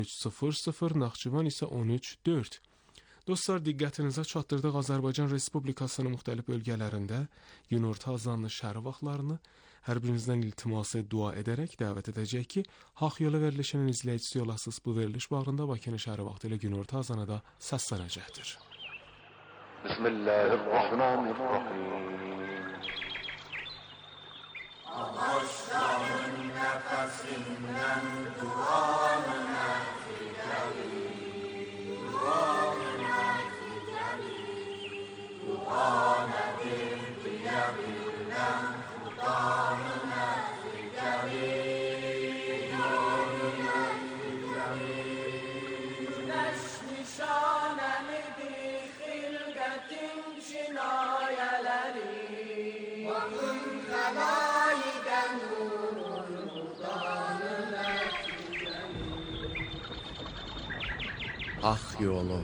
1300, Naxçıvan isə 13-4. Dostlar, diqqətinizə çatdırdıq Azərbaycan Respublikasının müxtəlif bölgələrində günorta azanlı şəhər vaxtlarını hər birinizdən iltiması dua edərək dəvət edəcək ki, Haq Yolu verilişinin izləyicisi olasınız. Bu veriliş bağında Bakının şəhər vaxtı ilə günorta azanı da səslənəcəkdir. Bismillahirrahmanirrahim. Ağaçların nəfəsindən duanı nəticəli, duanı nəticəli, dua nədir deyə bilən xudanı nəticəli, duanı nəticəli. Güneş nişanəmidir xilqətin cinayələri, bakın xəlayidən nurun xudanı nəticəli. Haq Yolu.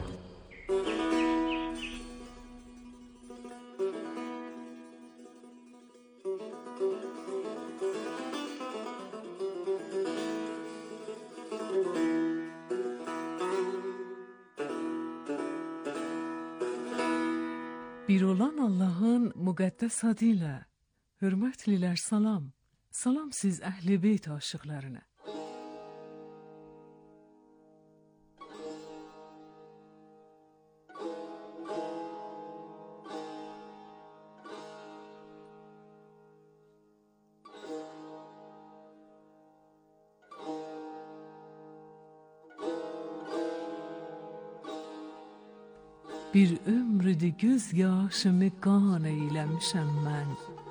Bir olan Allah'ın müqəddəs adıyla hörmətlilər salam. Salam siz Əhl-i Beyt aşıqlarına. Bir ömrüdür göz yaşımı qan eyləmişəm mən.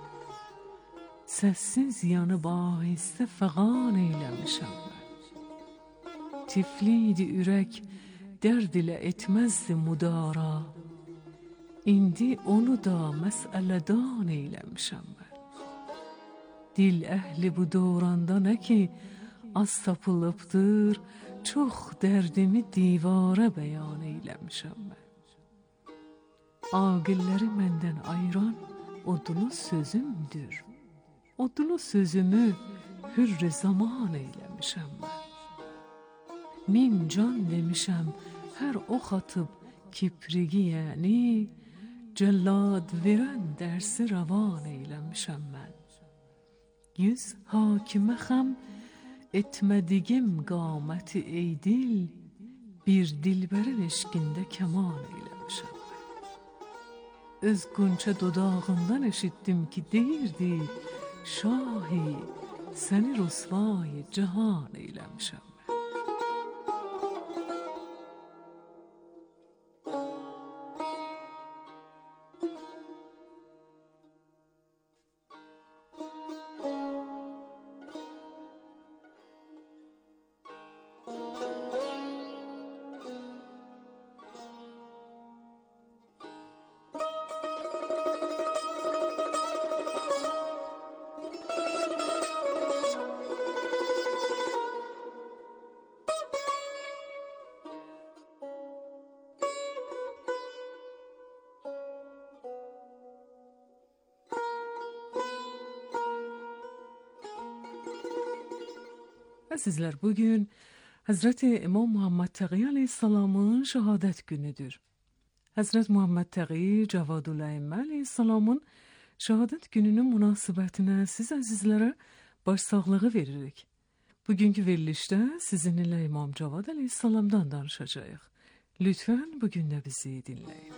Səssiz yanıb ahistə fəğan eyləmişəm mən. Tifliydi ürək, dərd ilə etməzdi müdara. İndi onu da məsələdan eyləmişəm mən. Dil əhli bu dövranda nə ki az tapılıbdır, çox dərdimi divara bəyan eyləmişəm mən. Aqilləri məndən ayıran odlu sözümdür. Odlu sözümü hürr zaman eyləmişəm mən. Min can demişəm, hər ox atıb kiprigi yəni, cəllad verən dərsi ravan eyləmişəm mən. 100 hakimə xəm etmədigim qaməti ey dil, bir dilbərin eşqində kəman eyləmişəm. Öz qunça dodağından eşitdim ki deyirdi, şahi səni rüsvay cahan eyləmişəm. Əzizlər, bugün Həzrəti İmam Muhammed Təqi Aleyhisselamın şəhadət günüdür. Həzrət Muhammed Təqi Cavadul-Əimmə Aleyhisselamın şəhadət gününün münasibətinə siz əzizlərə başsağlığı veririk. Bugünkü verilişdə sizinlə İmam Cavad Aleyhisselamdan danışacağıq. Lütfən bugün də bizi dinləyin.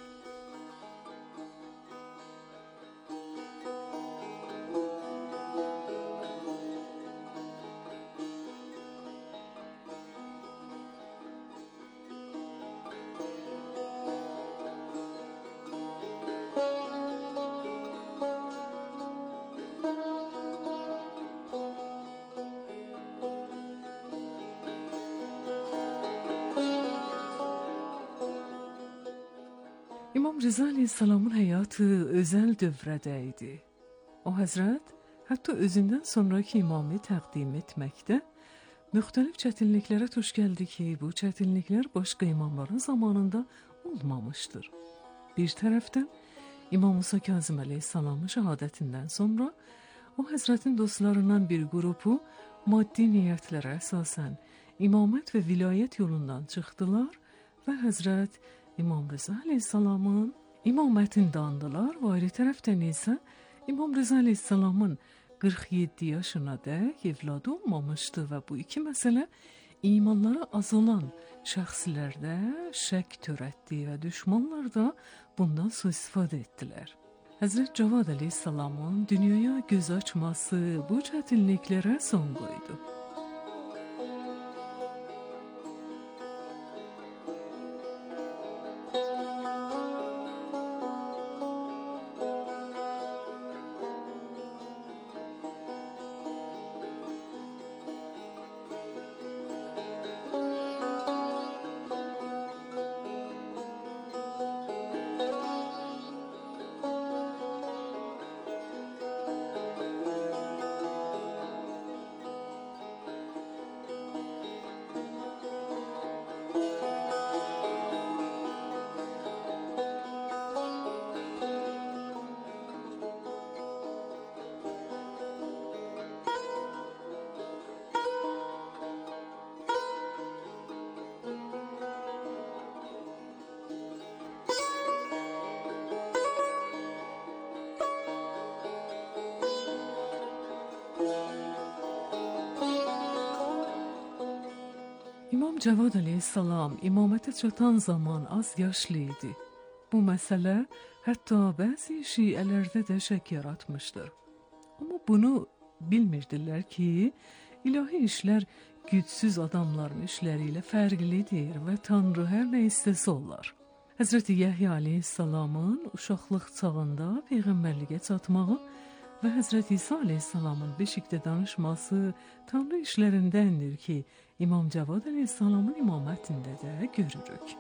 İmam Rıza Aleyhisselamın həyatı özəl dövrədə idi. O həzrət hətta özündən sonraki imamı təqdim etməkdə müxtəlif çətinliklərə tuş gəldi ki, bu çətinliklər başqa imamların zamanında olmamışdır. Bir tərəfdən İmam Musa Kazım Aleyhisselamın şəhadətindən sonra o həzrətin dostlarından bir qrupu maddi niyyətlərə əsasən imamət və vilayət yolundan çıxdılar və Həzrət İmam Rıza əleyhissalamın imamətində andılar və ayrı tərəfdən isə İmam Rıza əleyhissalamın 47 yaşına dək evladı olmamışdı və bu iki məsələ imanları az olan şəxslərdə şək törətdi və düşmanlar da bundan sui-istifadə etdilər. Həzrət Cavad əleyhissalamın dünyaya göz açması bu çətinliklərə son qoydu. İmam Cavad əleyhissalam imamətə çatan zaman az yaşlı idi. Bu məsələ hətta bəzi şiələrdə də şək yaratmışdır. Amma bunu bilmirdilər ki, ilahi işlər gücsüz adamların işləri ilə fərqlidir və Tanrı hər nə istəsə olar. Həzrəti Yəhya əleyhissalamın uşaqlıq çağında peyğəmbərliyə çatmağı və Həzrət İsa əleyhissalamın beşikdə danışması Tanrı işlərindəndir ki, İmam Cavad əleyhissalamın imamətində də görürük.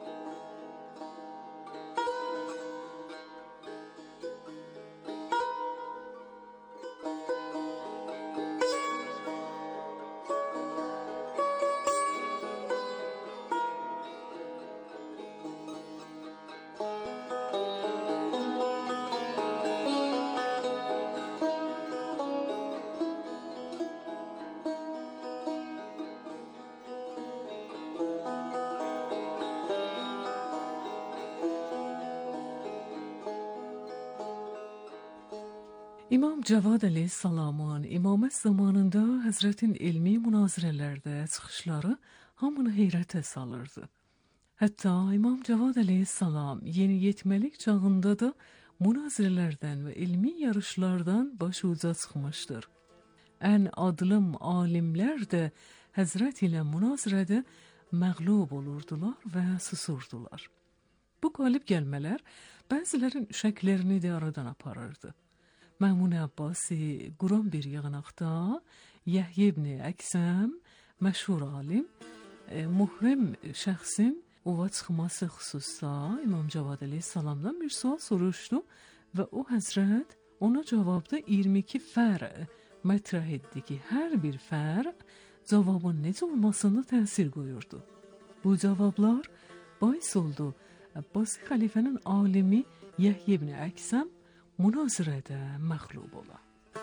İmam Cavad əleyhissalamın imamət zamanında Həzrətin elmi münazirələrdə çıxışları hamını heyrətə salırdı. Hətta İmam Cavad əleyhissalam yeniyetməlik çağında da münazirələrdən və elmi yarışlardan başı uca çıxmışdır. Ən adlım alimlər də Həzrət ilə münazirədə məğlub olurdular və susurdular. Bu qalib gəlmələr bəzilərin şəklərini də aradan aparırdı. Məmun Abbasi quran bir yığınaqda Yəhyə ibn Əksəm, məşhur alim, muhrim şəxsin ova çıxması xüsusda İmam Cavad əleyhissalamdan bir sual soruşdu və o həzrət ona cavabda 22 fərq mətrəh etdi ki, hər bir fərq cavabın necə olmasında təsir qoyurdu. Bu cavablar bais oldu Abbasi xəlifənin alimi Yəhyə ibn Əksəm münazirədə məğlub ola.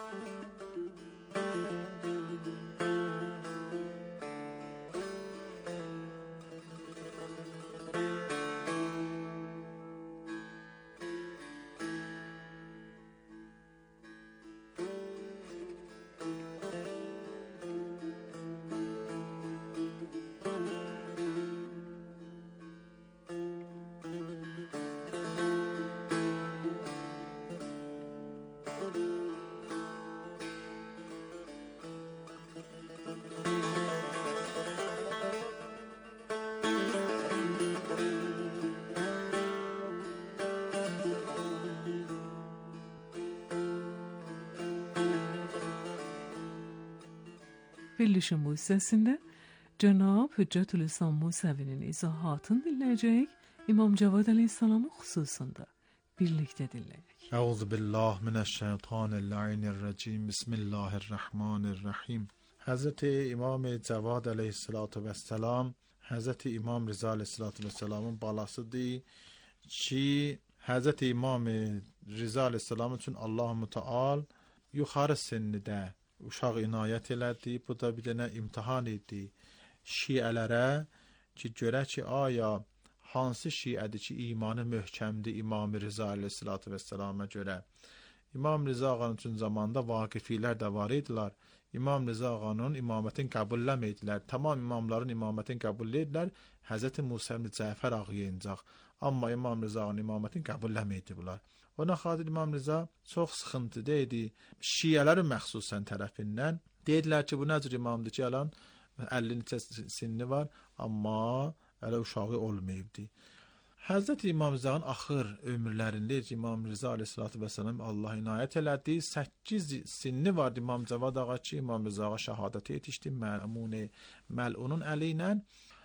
Verilişin bu hissəsində Cənab Hüccətül-İslam Musəvinin izahatını dinləyəcəyik, İmam Cavad əleyhissalamın xüsusunda birlikdə dinləyək. Euzubillahimineşşeytanirracim. Bismillahirrahmanirrahim. Hazreti İmam Cavad əleyhissalam, Hazreti İmam Rıza əleyhissalamın balasıdır ki, Hazreti İmam Rıza əleyhissalam üçün Allah-u Teala yuxarı sinnidə uşaq inayət elədi. Bu da bir dənə imtihan idi. şiələrə ki, görək ki, aya hansı şiədir ki, imanı möhkəmdir İmam Rıza əleyhissalatu vesselama görə. İmam Rıza ağanın üçün zamanda vaqifilər də var idilər. İmam Rıza ağanın imamətin qəbulləmədilər. Tamam imamların imamətin qəbul edilər. Həzrəti Musa ibn Cəfər ağaya incaq. Amma İmam Rıza ağanın imamətin qəbulləməydi bunlar. Ona xatir İmam Rıza çox sıxıntıda idi. Şiələrin məxsusən tərəfindən dedilər ki, bu nə cür imamdır ki, alan 50 neçə sinni var, amma hələ uşağı olmayıbdı. Həzrət İmam Rıza'nın axır ömürlərində İmam Rıza aleyhissalatu vesselam Allah inayət elədi. 8 sinni vardı İmam Cavad ağa ki, İmam Rıza ağa şəhadətə yetişdi məlunun əli ilə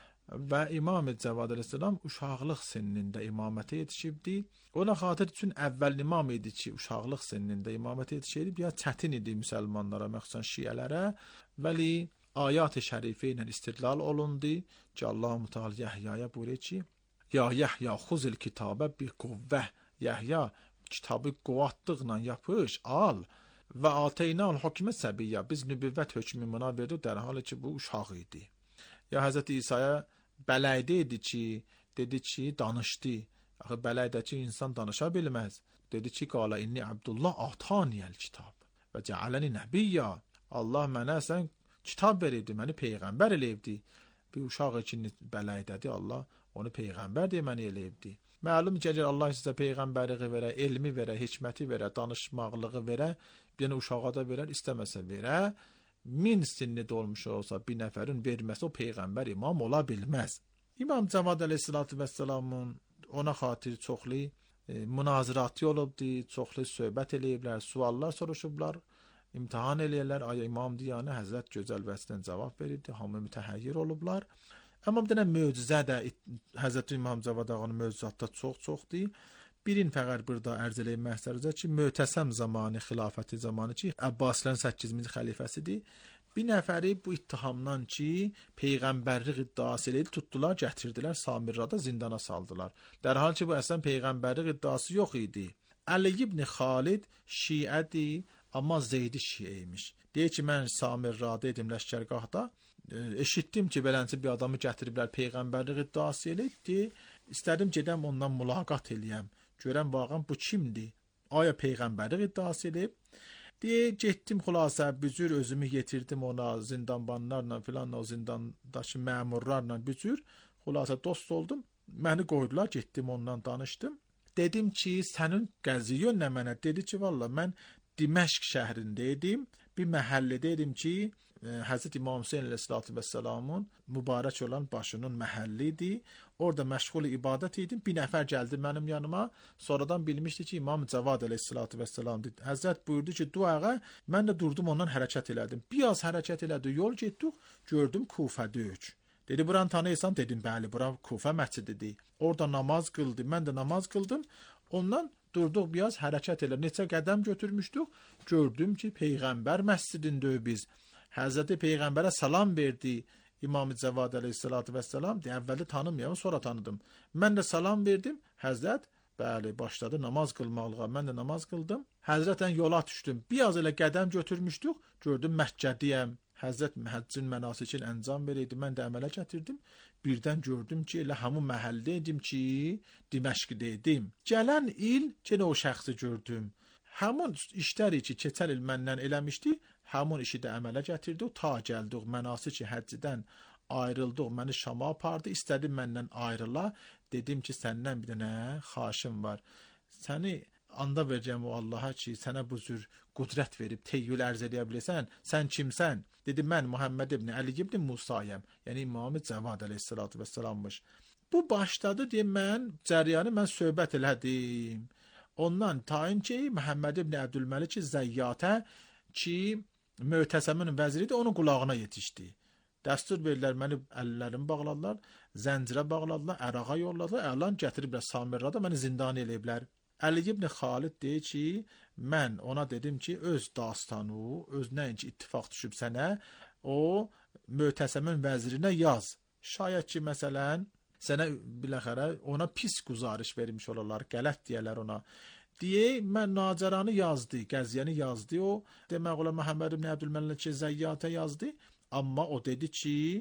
və İmam Cavad aleyhissalam uşaqlıq sinnində imamətə yetişibdi. Ona xatir üçün əvvəl imam idi ki, uşaqlıq sinnində imamətə yetişirdi. Biraz çətin idi müsəlmanlara, məxsusən şiələrə, vəli ayat-ı şərifə ilə istidlal olundu ki, Allah-u Teala Yahyaya buyurur ki, Ya Yahya xuzil kitabə bi quvvə. Yahya kitabı quvvatlıqla yapış, al. Və ateynal hükmə səbiyyə. Biz nübüvvət hökmü buna verdik, در حالی ki, bu uşaq idi. Ya Həzrət İsa'ya bələydə idi ki, dedi ki, danışdı. Axı bələydəki insan danışa bilməz. Dedi ki, qala inni Abdullah ataniyəl kitab və cəaləni nəbiyyə. Allah mənə sən kitab veribdi, məni peyğəmbər eləyibdi. Bir uşaq için bələydədir, Allah onu peyğəmbər deyə məni eləyibdi. Məlum ki, Allah sizə peyğəmbərliyi verə, elmi verə, hikməti verə, danışmaqlığı verə, bir uşağa da verər, istəməsə verə, 1000 sinni dolmuş olsa bir nəfərin verməsi o peyğəmbər imam ola bilməz. İmam Cavad əleyhissalatu vesselamın ona xatir çoxlu münazirati olubdu, çoxlu söhbət eləyiblər, suallar soruşublar, imtihan eləyirlər, aya imam diyanə Həzrət gözəl vəsdən cavab verirdi, hamı mütəhəyyir olublar. Amma bir dənə möcüzə də Həzrət İmam Cavad ağanın möcüzatda çoxdur. Birin fəqət burada ərz eləyim məhsərəcə ki, möhtəsəm zamanı, xilafəti zamanı ki, Əbbasilərin 8-ci xəlifəsidir. Bir nəfəri bu ittihamdan ki, peyğəmbərlik iddiası eləyib, tutdular, gətirdilər, Samirrada zindana saldılar. Dərhal ki, bu əslən peyğəmbərlik iddiası yox idi. Əli ibn Xalid şiədir, amma Zeydi şiəymiş. Deyir ki, mən Samirrada edim ləşkərgahda, eşitdim ki, belənci bir adamı gətiriblər, peyğəmbərlik iddiası eləyibdi, istədim gedəm ondan mülaqat eləyəm, görəm vaqan bu kimdir, aya peyğəmbərlik iddiası eləyib, deyə getdim xülasə, büzür özümü yetirdim ona, zindanbanlarla filan, o zindandakı məmurlarla büzür, xülasə dost oldum, məni qoydular, getdim ondan danışdım, dedim ki, sənin qəziyyən nə mənə, dedi ki, valla mən Diməşq şəhrində idim, bir məhəllədə idim ki, Həzrət İmam Hüseyin əleyhissalatu vesselamın mübarək olan başının məhəlli idi. Orada məşğul ibadət idim. Bir nəfər gəldi mənim yanıma. Sonradan bilmişdi ki, İmam Cavad əleyhissalatu vesselamdır. Həzrət buyurdu ki, duağa, mən də durdum ondan hərəkət elədim. Biraz hərəkət elədi, yol getdik, gördüm Kufədəyik. Dedi, buranı tanıyırsan? Dedim, bəli, bura Kufə məscididir. Orada namaz qıldı, mən də namaz qıldım. Ondan durduq, biraz hərəkət elədim. Neçə qədəm götürmüşdük, gördüm ki, Peyğəmbər məscidindəyik biz. Həzrəti Peyğəmbərə salam verdi İmam Cavad əleyhissalatu vesselam. Əvvəli tanımıyam, sonra tanıdım. Mən də salam verdim. Həzrət, bəli, başladı namaz qılmalığa. Mən də namaz qıldım. Həzrətən yola düşdüm. Biraz elə qədəm götürmüşdük. Gördüm Məkkədiyəm. Həzrət həccin mənasikin əncam verəydi. Mən də əmələ gətirdim. Birdən gördüm ki, elə həmin məhəldə idim ki, Diməşqdə idim. Gələn il ki, o şəxsi gördüm. Həmin işləri ki, keçən il məndən eləmişdi, həmin işi də əmələ gətirdik, ta gəldik, mənasik həccidən ayrıldıq, məni Şama apardı, istədi məndən ayrıla, dedim ki, səndən bir dənə xaşım var, səni anda verəcəm o Allaha ki, sənə bu cür qudrət verib, teyyül ərz edə bilirsən, sən kimsən? Dedi, mən Muhammed ibn Əli ibn Musayəm, yəni İmam-ı Cavad əleyhissalatu vesselammış. Bu başladı, deyim, mən cəryanı mən söhbət elədim. Ondan tayin ki, Məhəmməd ibn Əbdülməlik Zəyyatə ki, Möhtəsəmin vəziridir, onun qulağına yetişdi. Dəstur verirlər, məni əllərimi bağladılar, zəncirə bağladılar, ərağa yolladılar, əlan gətiriblər Samirrada, məni zindan eləyiblər. Əli ibn Xalid deyir ki, mən ona dedim ki, öz dastanı, öz nəinki ittifaq düşüb sənə, o Möhtəsəmin vəzirinə yaz. Şayət ki, məsələn, sənə biləxərə ona pis quzarış vermiş olarlar, qələt deyərlər ona. Deyə, mən Nacəranı yazdı, Qəziyəni yazdı o, demək ola Məhəmməd ibn Əbdülməlik Zəyyatə yazdı, amma o dedi ki,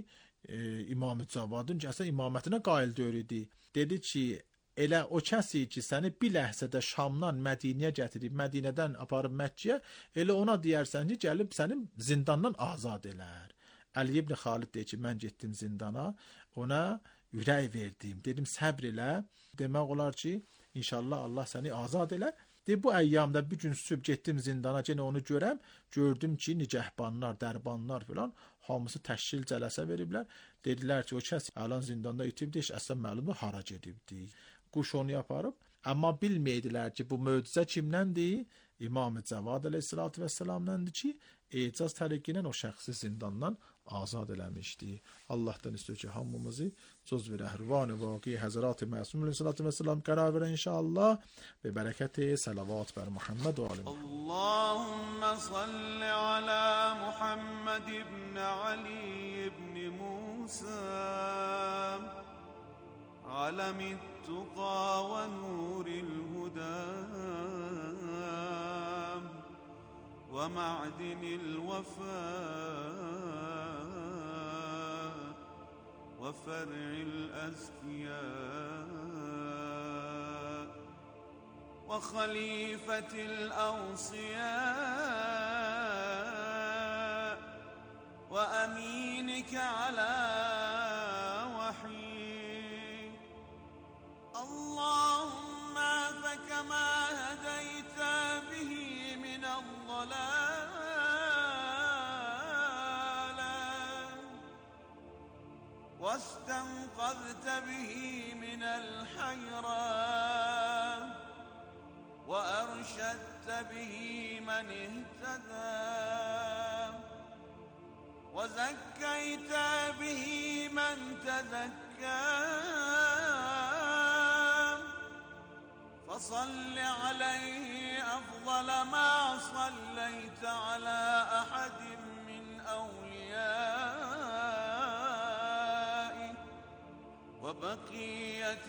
İmam Cavadın ki, əsən imamətinə qail deyil idi. Dedi ki, elə o kəsi ki, səni bir ləhzədə Şamdan Mədinəyə gətirib, Mədinədən aparıb Məkkəyə, elə ona deyərsən ki, gəlib səni zindandan azad elər. Əli ibn Xalid deyir ki, mən getdim zindana, ona ürək verdim, dedim səbr elə, demək olar ki, inşallah Allah səni azad elər. Bu əyyamda bir gün sübh getdim zindana, yenə onu görəm, gördüm ki, nicəhbanlar, dərbanlar filan hamısı təşkil cələsə veriblər. Dedilər ki, o kəs əlan zindanda itibdir, əslən məlumdur hara gedibdi. Quş onu yaparıb, amma bilmədilər ki, bu möcüzə kimdəndir? İmam Cavad əleyhissalatu vesselam'dandır ki, ecaz tərəqqi ilə o şəxsi zindandan azad eləmişdi. Allahdan istəyir ki, hamımızı cüzv rəhvan-ı vaqi Həzrat-ı Məsum əleyhissalatu vesselam qərar verə inşallah və bərəkəti salavat bər Muhammed və alim. Allahümme salli ala Muhammed ibn Ali ibn Musa alamit tuqa ve nuril huda ومعدن الوفاء وفرع الأزكياء وخليفة الأوصياء وأمينك على وحي اللهم فكما هديت به من الضلالة واستنقذت به من الحيرة وأرشدت به من اهتدى وزكيت به من تزكى فصل عليه أفضل ما صليت على أحد من أوليائك وبقية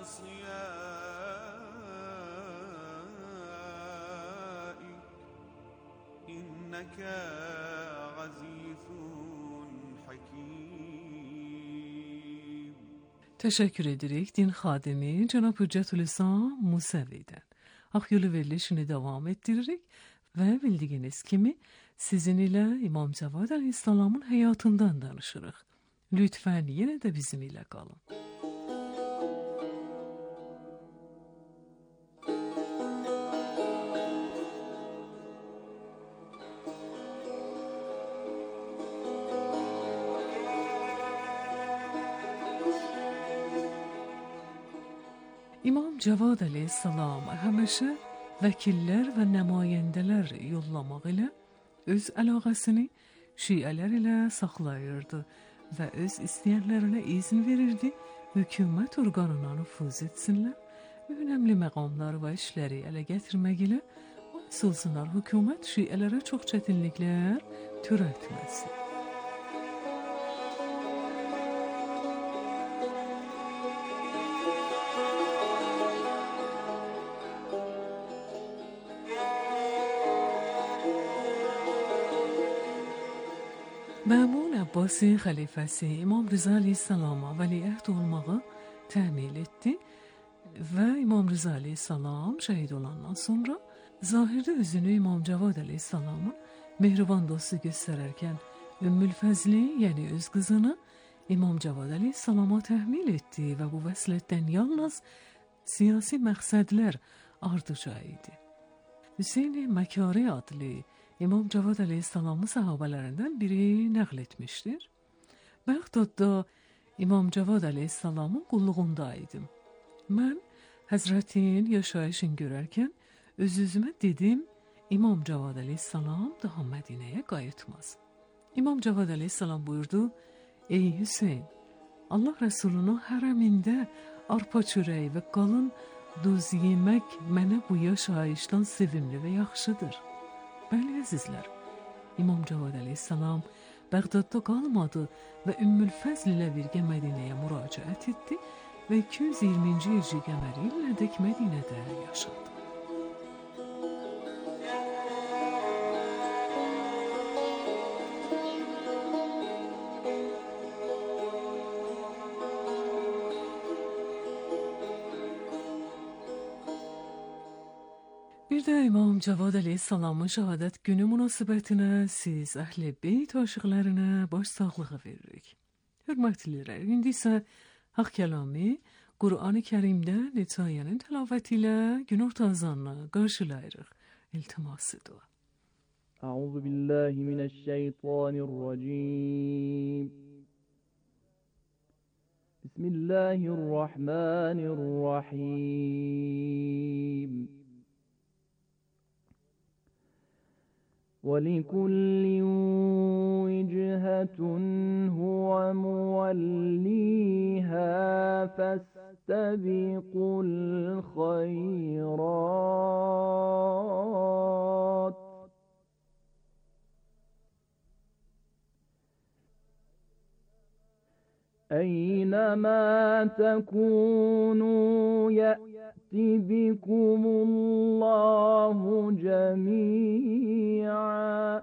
أوصيائك إنك عزيز حكيم. Teşekkür edirik din xadimi Cənab Hüccətülislam Musavidən. Axyolu verilişini devam ettiririk ve bildiğiniz kimi sizin ile İmam Cavad Aleyhisselam'ın hayatından danışırıq. Lütfen yine de bizim ile kalın. İmam Cavad Aleyhisselam həmişə vəkillər və nümayəndələr yollamaq ilə öz əlaqəsini şiələr ilə saxlayırdı və öz istəyənlərinə izin verirdi hökumət orqanına nüfuz etsinlər və önəmli məqamları və işləri ələ gətirmək ilə olsunlar hökumət şiələrə çox çətinliklər törətməsin. Məmun Əbbasi xəlifəsi İmam Rıza Aleyhisselama vəliəhd olmağı təmin etdi və İmam Rıza Aleyhisselam şəhid olandan sonra zahirdə özünü İmam Cavad Aleyhisselamın mehriban dostu göstərərkən Ümmül Fəzli, yəni öz qızını İmam Cavad Aleyhisselama təhmil etdi və bu vəslətdən yalnız siyasi məqsədlər ardıca idi. Hüseyn-i Məkari adlı İmam Cavad Aleyhisselam'ın sahabelərindən biri nəql etmişdir. Bəğdadda İmam Cavad Aleyhisselam'ın qulluğundaydım. Mən Həzrətin yaşayışını görərkən öz-özümə dedim, İmam Cavad Aleyhisselam daha Mədinəyə qayıtmaz. İmam Cavad Aleyhisselam buyurdu, ey Hüseyn, Allah Resulunun hərəmində arpa çörəyi və qalın duz yemək mənə bu yaşayışdan sevimli və yaxşıdır. Bəli əzizlər, İmam Cavad Aleyhisselam Bəğdadda qalmadı və Ümmül Fəzl ilə birgə Mədinəyə müraciət etdi və 220-ci ilci qəməri ilədək Mədinədə yaşadı. Bir də İmam Cavad əleyhissalamın şəhadət günü münasibətinə siz əhl-i beyt aşıqlarına baş sağlığı veririk. Hörmətlilər, indi isə Haq Kəlami Qur'an-ı Kərimdə netayənin təlaməti ilə günorta azanını qarşılayırıq. İltiması dua. أعوذ بالله من الشيطان الرجيم بسم الله الرحمن الرحيم ولكل وجهة هو موليها فاستبقوا الخيرات أينما تكونوا يأت بكم الله جميعا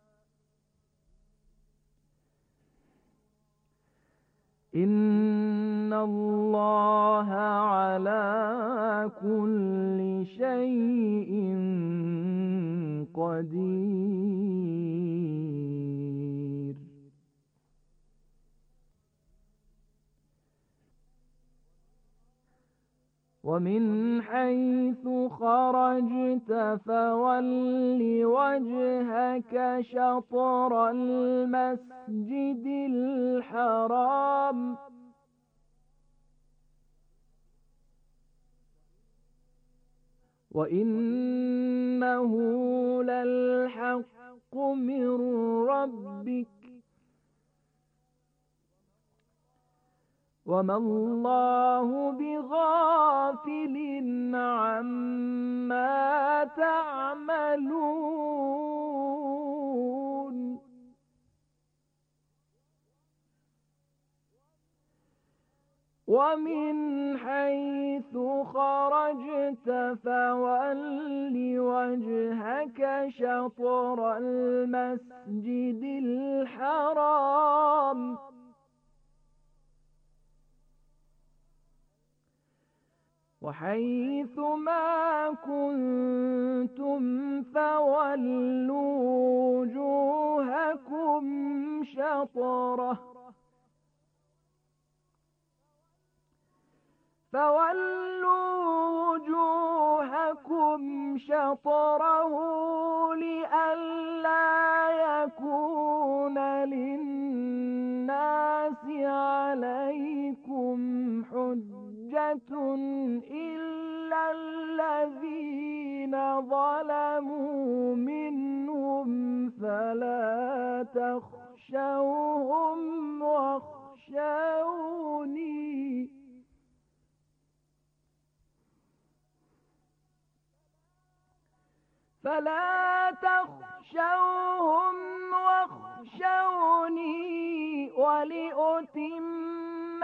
إن الله على كل شيء قدير ومن حيث خرجت فول وجهك شطر المسجد الحرام وإنه للحق من ربك وما الله بغافل عما تعملون ومن حيث خرجت فول وجهك شطر المسجد الحرام وحيث ما كنتم فولوا وجوهكم شطره لئلا يكون للناس عليكم حجة إلا الذين ظلموا منهم فلا تخشوهم واخشوني ولأتم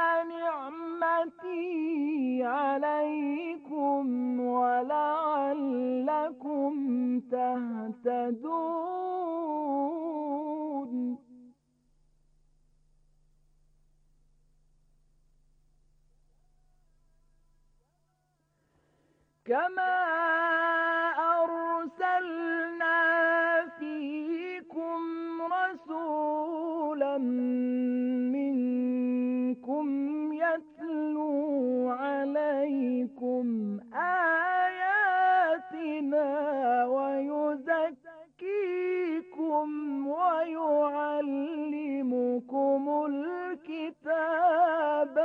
نعمتي عليكم ولعلكم تهتدون كما أرسلنا فيكم رسولا منكم يتلو عليكم آياتنا ويزكيكم ويعلمكم الكتاب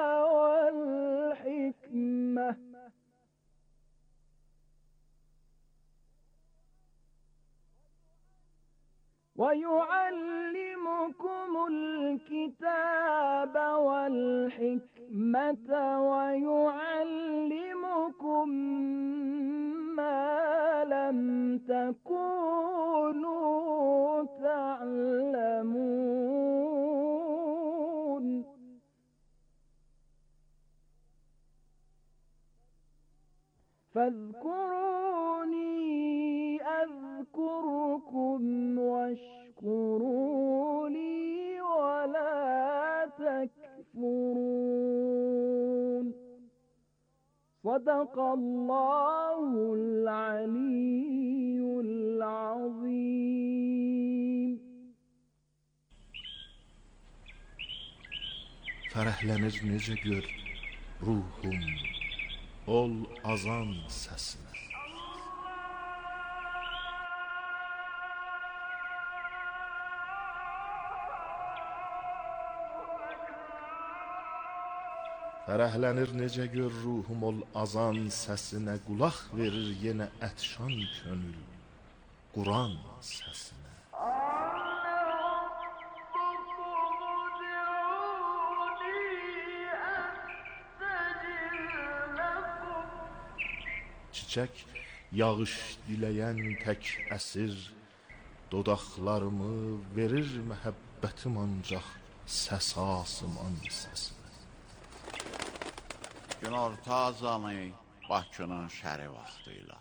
والحكمة ويعلمكم ما لم تكونوا تعلمون فاذكروني أذكركم واشكروا لي ولا تكفرون صدق الله العلي العظيم. Fərəhlənir necə gör ruhum ol azan səsinə. Fərəhlənir necə gör ruhum ol azan səsinə, qulaq verir yenə ətşan könül Quran səsinə. Çiçək yağış diləyən tək əsir dodaqlarımı verir məhəbbətim ancaq səs asıman səsinə. Günorta azanı Bakının şəri vaxtıyla.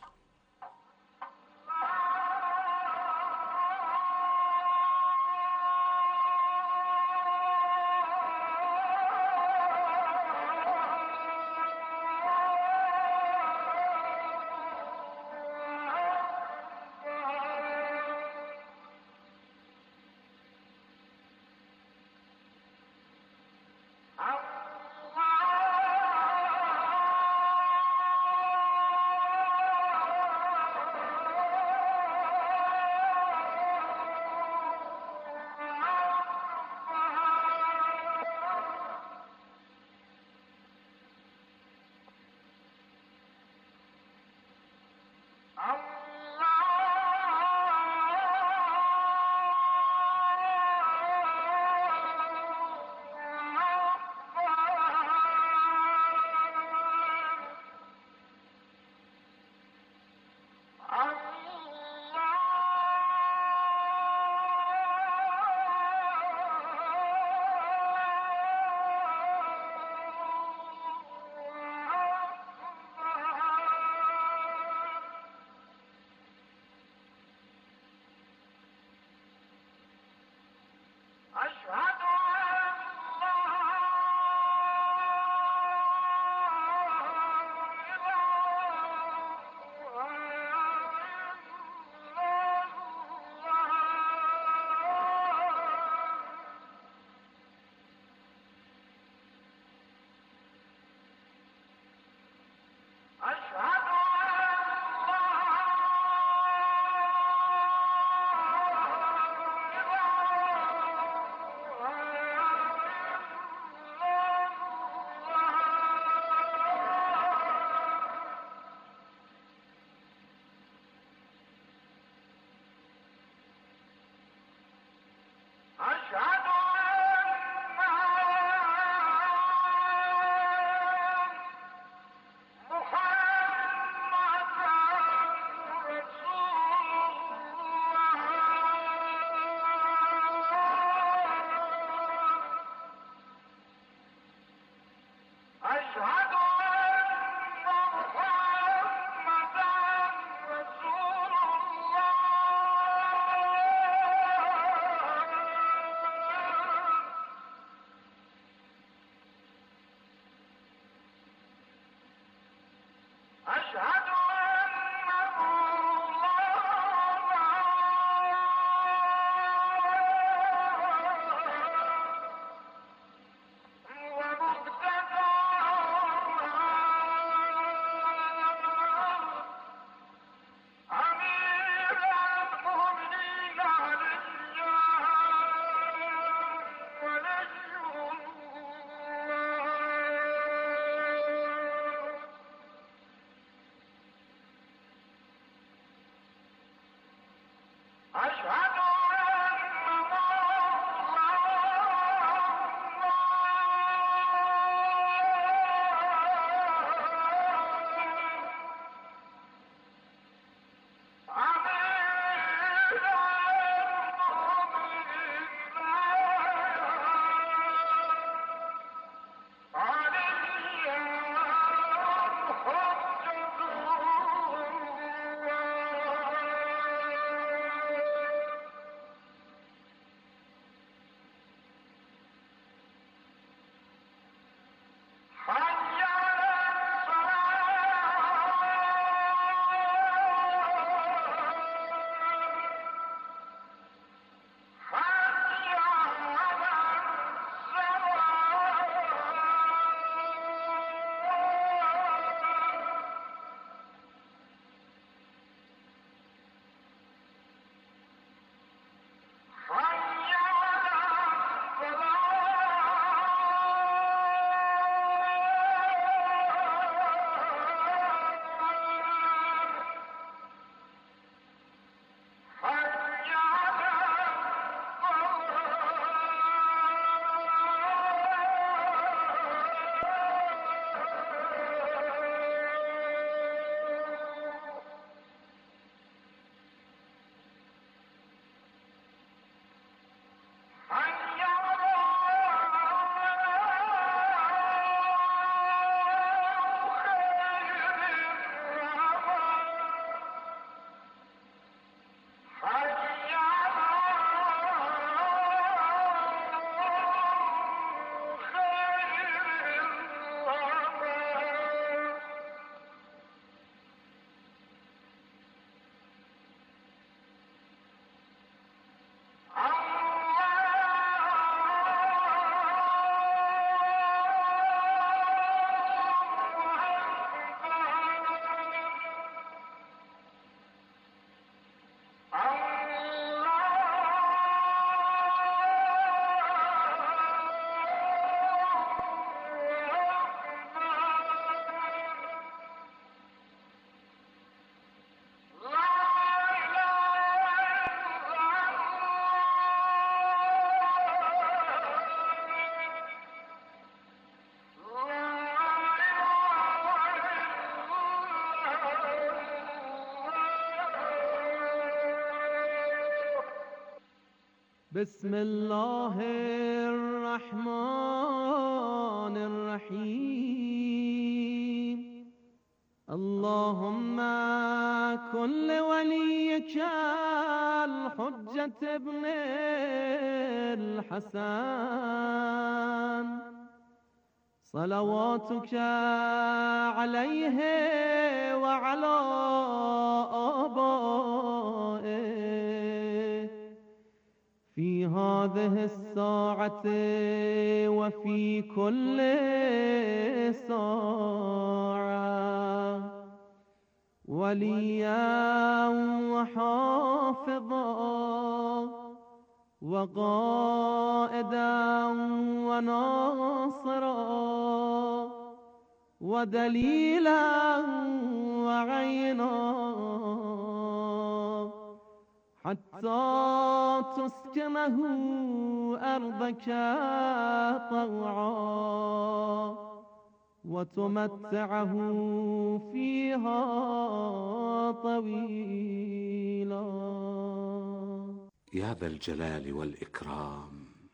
بسم الله الرحمن الرحيم اللهم كن لوليك الحجة ابن الحسن صلواتك عليه وعلى آبائه في هذه الساعة وفي كل ساعة وليا وحافظا وقائدا وناصرا ودليلا وعينا حتى تسكنه أرضك طوعا وتمتعه فيها طويلا. يا ذا الجلال والإكرام،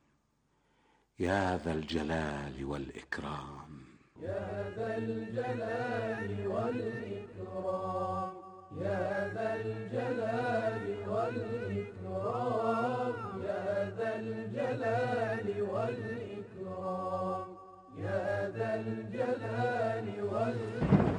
يا ذا الجلال والإكرام، يا ذا الجلال والإكرام، يا ذا الجلال والإكرام، يا ذا الجلال والإكرام، يا ذا الجلال والإكرام.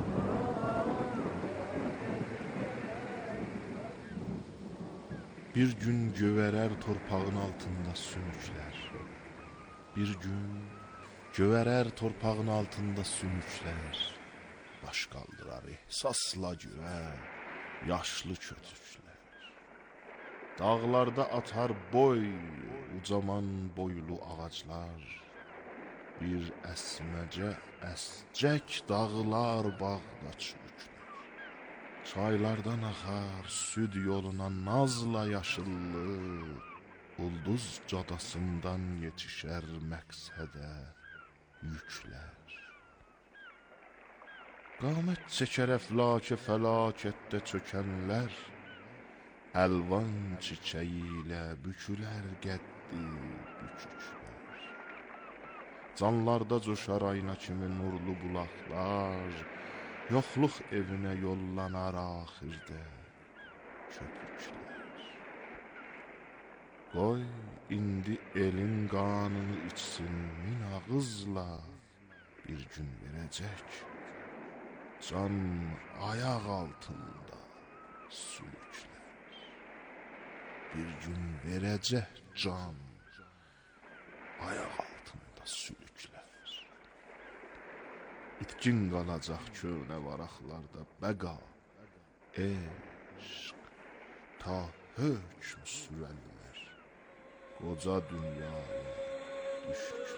Bir gün gövərər torpağın altında sümüklər. Bir gün gövərər torpağın altında sümüklər. Baş qaldırar ehsasla görə yaşlı kötüklər. Dağlarda atar boy ucaman boylu ağaclar. Bir əsməcə əscək dağlar bağda çürüklər. Çaylardan axar süd yoluna nazla yaşıllıq, ulduz cadasından yetişər məqsədə yüklər. Qamət çəkər əflakə fəlakətdə çökənlər, əlvan çiçəyi ilə bükülər qəddi büküklər. Canlarda coşar ayna kimi nurlu bulaqlar, yoxluq evinə yollanar axirdə köpüklər. Qoy indi elin qanını içsin min ağızla, bir gün verəcək can ayaq altında sümüklər. Bir gün verəcək can ayaq altında sümüklər. İtkin qalacaq köhnə varaqlarda bəqa, eşq, ta hökm sürənlər, qoca dünyaya düşüklər.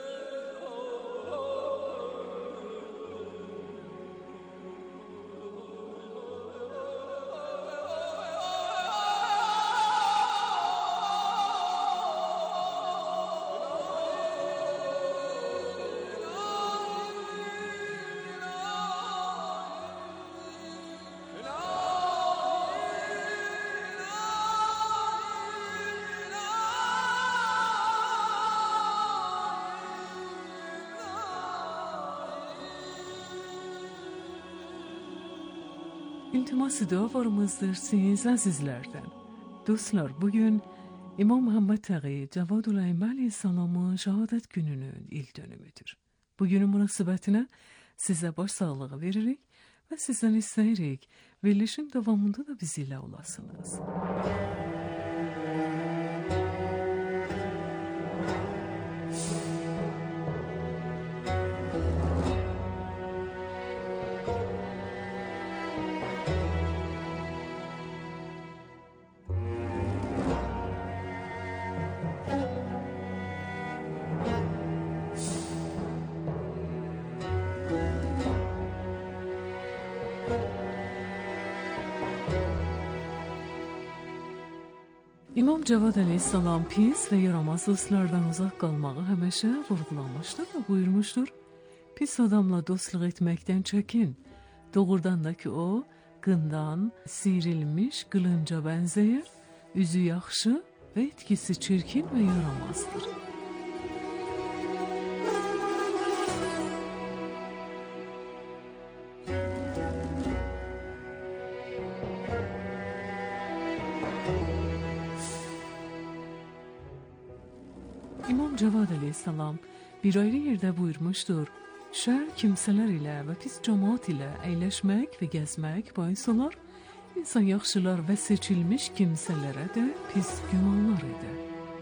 İltiması dualarımızdır siz azizlerden. Dostlar, bugün İmam Muhammed Taği Cavadul-Aimə Aleyhisselamın şehadet gününün il dönümüdür. Bugünün münasebetine size baş sağlığı veririk ve sizden isteyirik verilişin devamında da bizimle olasınız. İmam Cavad Aleyhisselam pis ve yaramaz dostlardan uzak kalmağı həmişə vurgulamışdır ve buyurmuştur. Pis adamla dostluq etməkdən çəkin. Doğrudan da ki o, qından siyrilmiş qılınca bənzəyir, üzü yaxşı, ve etkisi çirkin ve yaramazdır. İmam Cevad aleyhisselam bir ayrı yerde buyurmuştur: şer kimseler ile ve pis cemaat ile eğleşmek ve gezmek bahis olar, insan yaxşılar ve seçilmiş kimselere de pis gümanlar eder.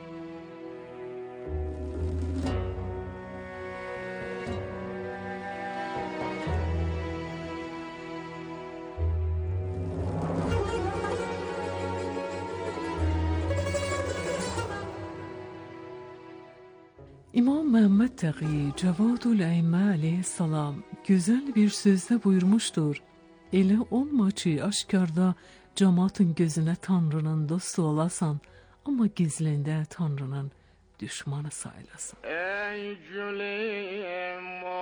İmam Muhammed Təqi Cavadul Əymə aleyhissalam güzel bir sözde buyurmuştur: elə olma ki, aşkarda cemaatın gözüne Tanrının dostu olasan, ama gizlinde Tanrının düşmanı sayılasın. Ey Gül-i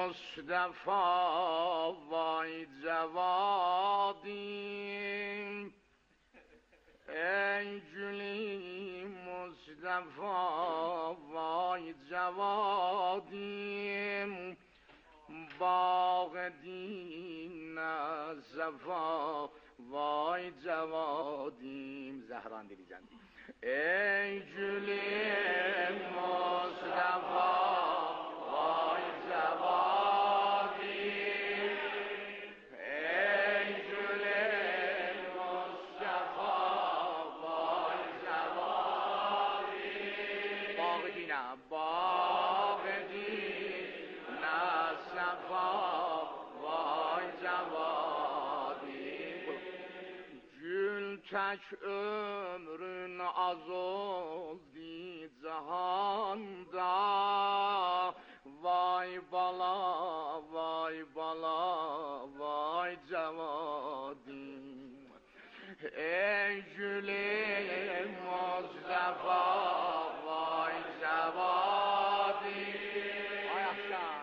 Mustafa vay cevadim, ey Gül-i Mustafa vay cevadim, باغ دین صفا وای جوادیم. زهران دیجندی ای گلی مصطفی وای جوادیم، ای گلی مصطفی وای جوادیم. باغ دین باغ دین صفا vay cevadim. Gül tek ömrün az oldu cihanda, vay bala vay bala vay cevadim. Ey Gül-i Mustafa vay cevadim. Ay akşam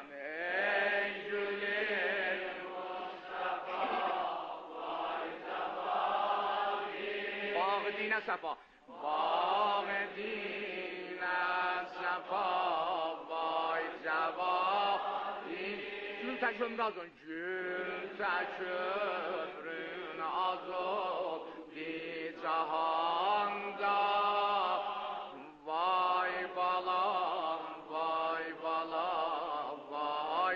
دین صفا باغ دین صفا وای جوادیم. گül tek ömrün az oldu, gül tek ömrün az oldu cihanda, vay balam vay balam vay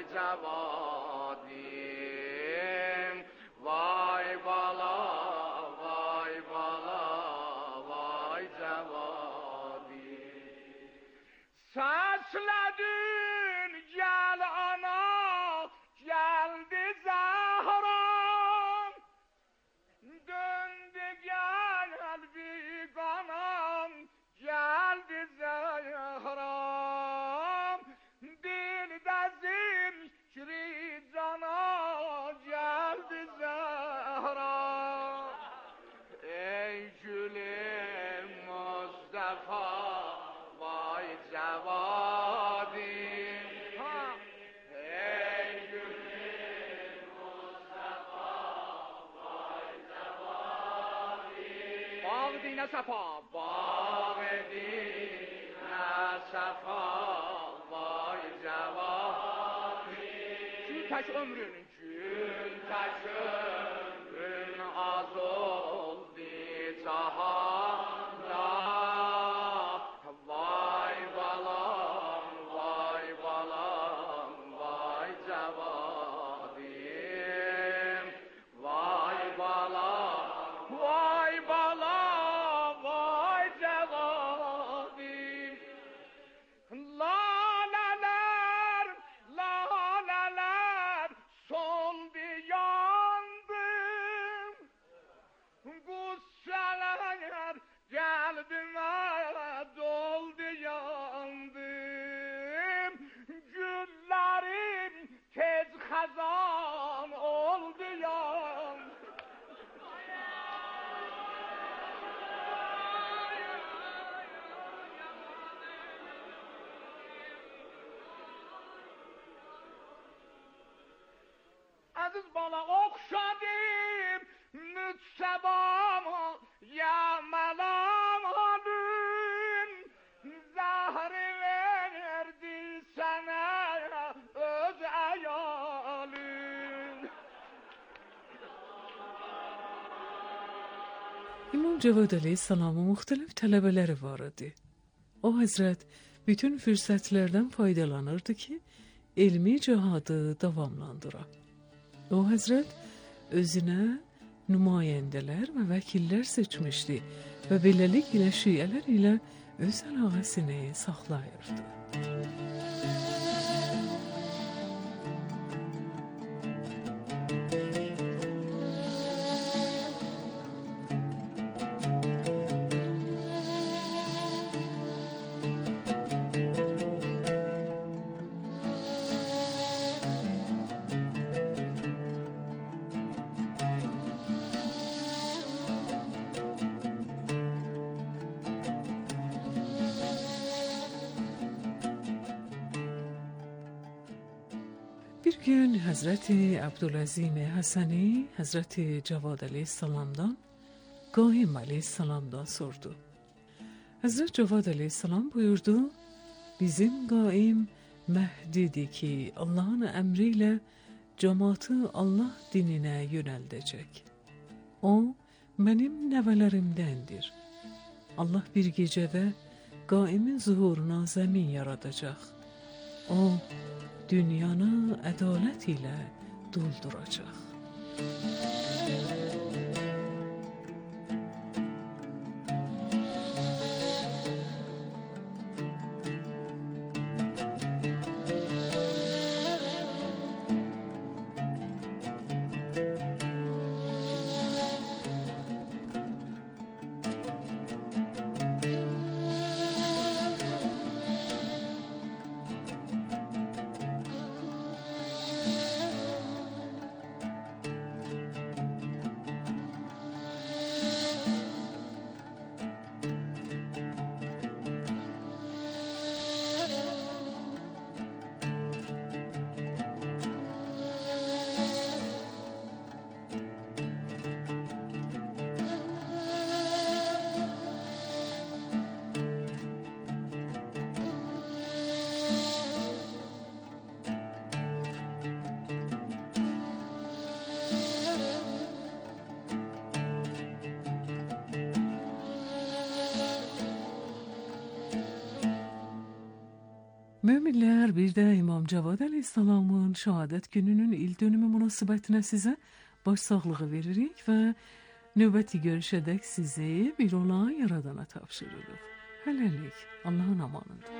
cevadim, vay balam vay balam vay cevadim. Sesledin gel ana, geldi Zahram, döndü gel bir kanam, geldi Zahram, dilde zikri cana, geldi Zahram. Ey Gül-i Mustafa vay cevadim, ey Gül-i Mustafa vay cevadim. Bağ dine safa, bağ dine safa vay cevadim. Gül tek ömrün, gül tek ömrün az oldu cihanda, vay balam vay balam vay cevadim, vay balam vay balam vay cevadim. Laleler laleler soldu yandı, gusseler gelbime doldu yandım, güllerim tez hazan oldu yandım. Aziz bala okşadım mütsebama ya melamanı, İmam Cavad Aleyhisselam'ın muhtelif tələbələri var idi. O Həzrət bütün fürsətlərdən faydalanırdı ki, elmi cihadı davamlandıra. O Həzrət özünə nümayəndələr və vəkillər seçmişdi və beləliklə şiələr ilə öz əlaqəsini saxlayırdı. Bir gün Həzrəti Əbdüləzim Həsəni Həzrəti Cavad Aleyhisselam'dan Qaim Aleyhisselam'dan sordu. Həzrət Cavad Aleyhisselam buyurdu, bizim Qaim Məhdidir ki, Allah'ın əmriyle cemaatı Allah dinine yöneldecek. O, benim nəvələrimdəndir. Allah bir gecədə Qaimin zuhuruna zemin yaradacaq. O, dünyanı ədalət ilə dolduracaq. Müminlər, bir də İmam Cavad Aleyhisselam'ın şəhadət gününün il dönümü münasibətinə sizə başsağlığı veririk və növbəti görüşədək sizi bir olan Yaradana tapşırırıq. Hələlik, Allahın amanında.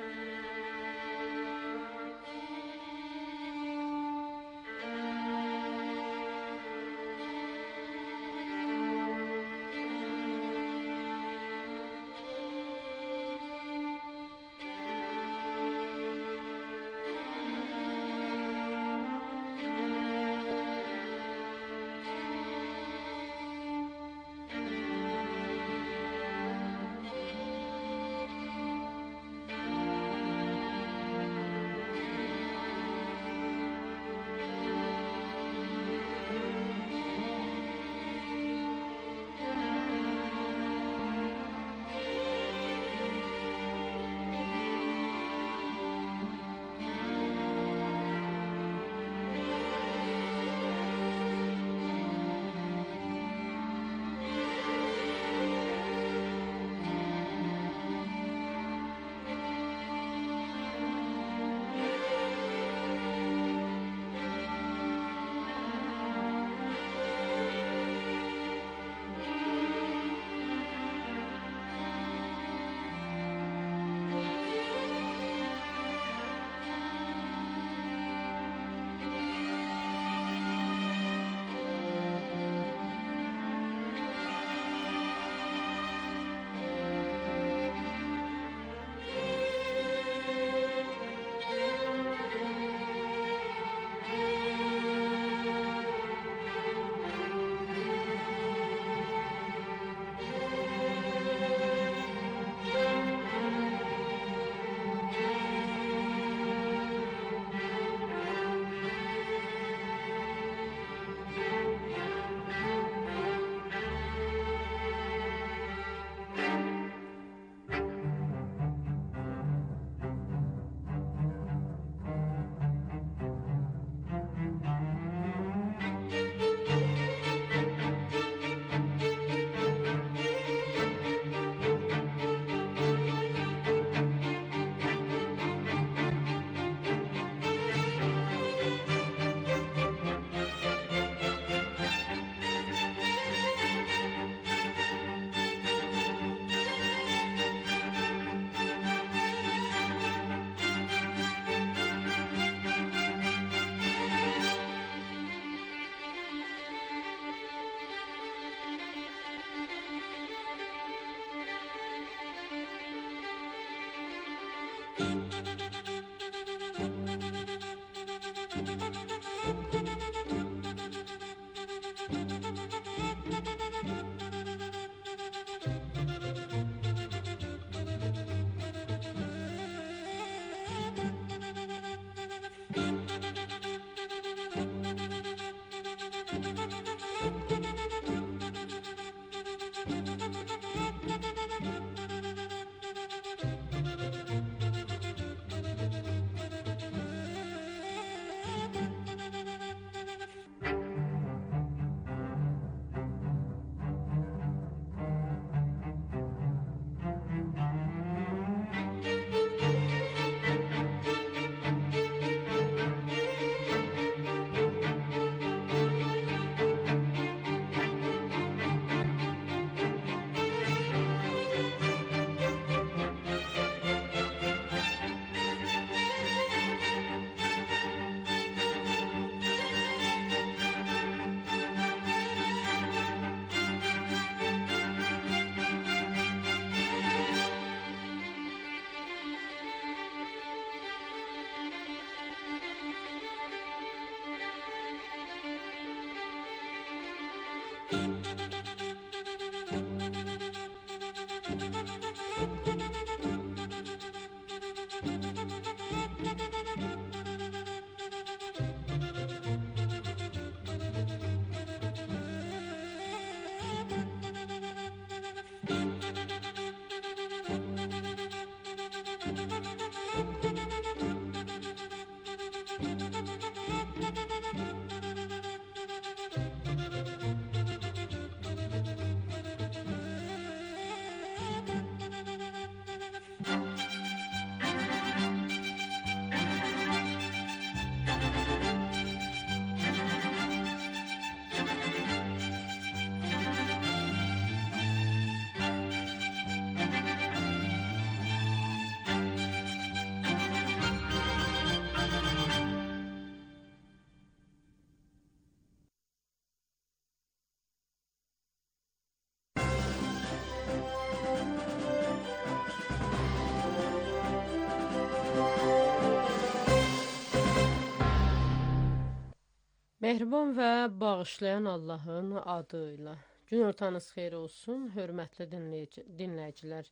Mehriban və bağışlayan Allahın adıyla. Gün ortanız xeyir olsun, hörmətli dinləyicilər.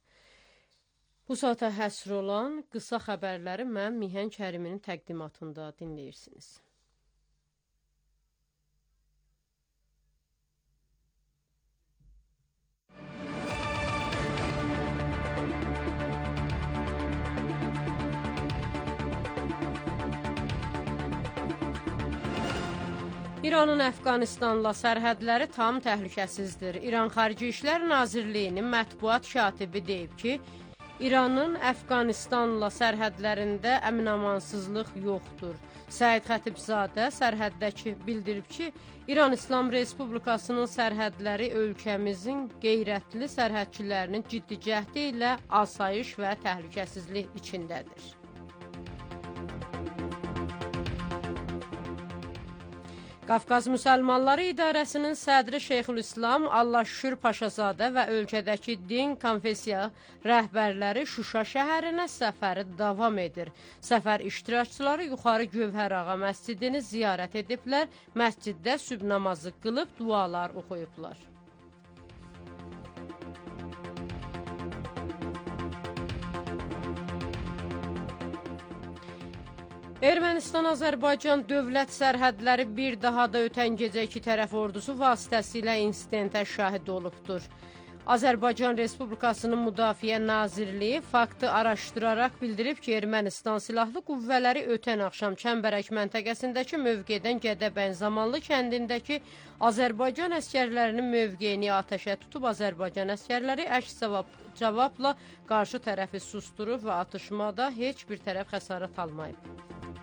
Bu saata həsr olan qısa xəbərləri mən Mihən Kəriminin təqdimatında dinləyirsiniz. İranın Əfqanistanla sərhədləri tam təhlükəsizdir. İran Xarici İşlər Nazirliyinin mətbuat katibi deyib ki, İranın Əfqanistanla sərhədlərində əmin-amansızlıq yoxdur. Səid Xətibzadə sərhəddəki bildirib ki, İran İslam Respublikasının sərhədləri ölkəmizin qeyrətli sərhədçilərinin ciddi cəhdi ilə asayiş və təhlükəsizlik içindədir. Qafqaz Müsəlmanları İdarəsinin sədri Şeyxülislam Allah Şükür Paşazadə və ölkədəki din konfessiya rəhbərləri Şuşa şəhərinə səfəri davam edir. Səfər iştirakçıları Yuxarı Gövhərağa məscidini ziyarət ediblər, məsciddə sübh namazı qılıb dualar oxuyublar. Ermənistan-Azərbaycan dövlət sərhədləri bir daha da ötən gecə iki tərəf ordusu vasitəsilə insidentə şahid olubdur. Azərbaycan Respublikasının Müdafiə Nazirliyi faktı araşdıraraq bildirib ki, Ermənistan silahlı qüvvələri ötən axşam Çəmbərək məntəqəsindəki mövqedən Gədəbəyn Zamanlı kəndindəki Azərbaycan əskərlərinin mövqeyini atəşə tutub, Azərbaycan əskərləri əks cavabla qarşı tərəfi susturub və atışmada heç bir tərəf xəsarət almayıb.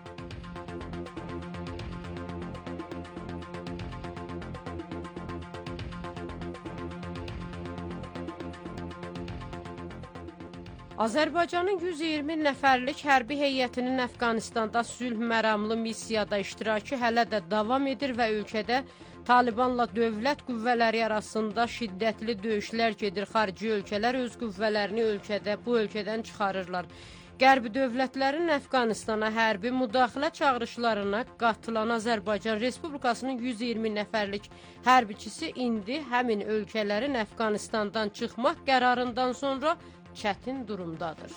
Azərbaycanın 120 nəfərlik hərbi heyətinin Əfqanistanda sülh məramlı missiyada iştirakı hələ də davam edir və ölkədə Talibanla dövlət qüvvələri arasında şiddətli döyüşlər gedir. Xarici ölkələr öz qüvvələrini bu ölkədən çıxarırlar. Qərbi dövlətlərin Əfqanistana hərbi müdaxilə çağırışlarına qatılan Azərbaycan Respublikasının 120 nəfərlik hərbiçisi indi həmin ölkələrin Əfqanistandan çıxmaq qərarından sonra çətin durumdadır.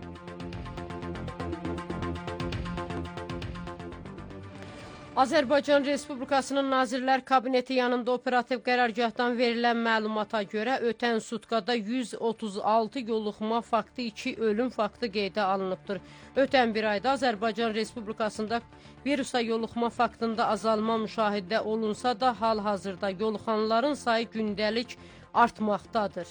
Azərbaycan Respublikasının Nazirlər Kabineti yanında operativ qərargahdan verilən məlumata görə ötən sutkada 136 yoluxma faktı, 2 ölüm faktı qeydə alınıbdır. Ötən bir ayda Azərbaycan Respublikasında virusa yoluxma faktında azalma müşahidə olunsa da hal-hazırda yoluxanların sayı gündəlik artmaqdadır.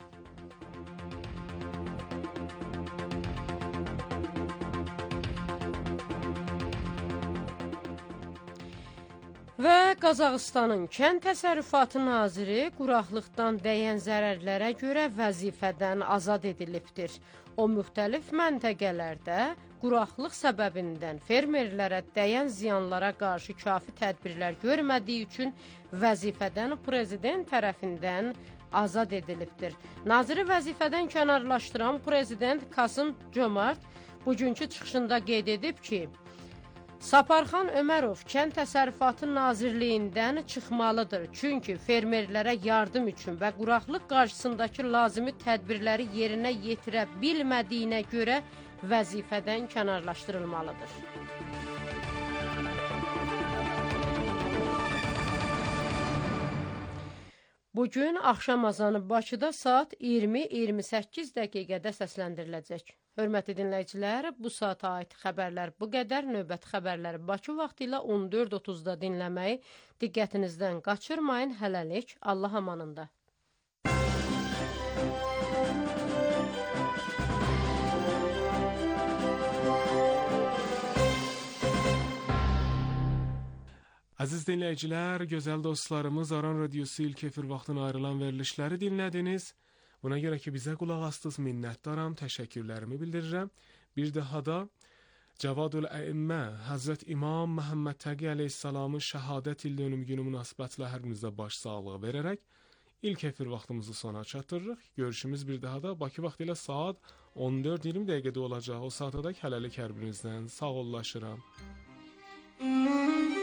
Və Qazaxıstanın Kənd Təsərrüfatı Naziri quraqlıqdan dəyən zərərlərə görə vəzifədən azad edilibdir. O, müxtəlif məntəqələrdə quraqlıq səbəbindən fermerlərə dəyən ziyanlara qarşı kafi tədbirlər görmədiyi üçün vəzifədən prezident tərəfindən azad edilibdir. Naziri vəzifədən kənarlaşdıran prezident Kasım-Comart bugünkü çıxışında qeyd edib ki, Saparxan Ömərov Kənd Təsərrüfatı Nazirliyindən çıxmalıdır. Çünki fermerlərə yardım üçün və quraqlıq qarşısındakı lazımi tədbirləri yerinə yetirə bilmədiyinə görə vəzifədən kənarlaşdırılmalıdır. Bugün axşam azanı Bakıda saat 20-28 dəqiqədə səsləndiriləcək. Hörmətli dinləyicilər, bu saata aid xəbərlər bu qədər. Növbəti xəbərləri Bakı vaxtı ilə 14:30-da dinləməyi diqqətinizdən qaçırmayın. Hələlik, Allah amanında. Əziz dinləyicilər, gözəl dostlarımız, Aran Radiosu ilk efir vaxtına ayrılan verilişləri dinlədiniz. Buna görə ki, bizə qulaq astınız, minnətdaram, təşəkkürlərimi bildirirəm. Bir daha da Cavadul Əimmə, Həzrət İmam Məhəmməd Təqi əleyhissalamın şəhadət il dönüm günü münasibətilə hər birinizə baş sağlığı verərək ilk efir vaxtımızı sona çatdırırıq. Görüşümüz bir daha da Bakı vaxtı ilə saat 14:20 dəqiqədə olacaq. O saata da hələlik hər birinizdən sağollaşıram.